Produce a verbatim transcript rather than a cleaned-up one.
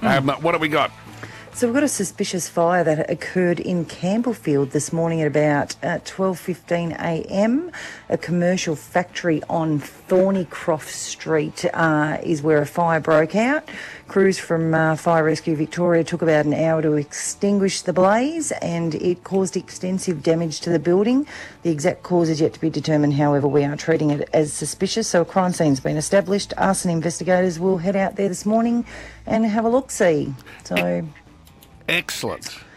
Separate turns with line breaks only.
Um, what have we got?
So we've got a suspicious fire that occurred in Campbellfield this morning at about uh, twelve fifteen a m. A commercial factory on Thornycroft Street uh, is where a fire broke out. Crews from uh, Fire Rescue Victoria took about an hour to extinguish the blaze, and it caused extensive damage to the building. The exact cause is yet to be determined. However, we are treating it as suspicious. So a crime scene's been established. Arson investigators will head out there this morning and have a look-see. So...
Excellent.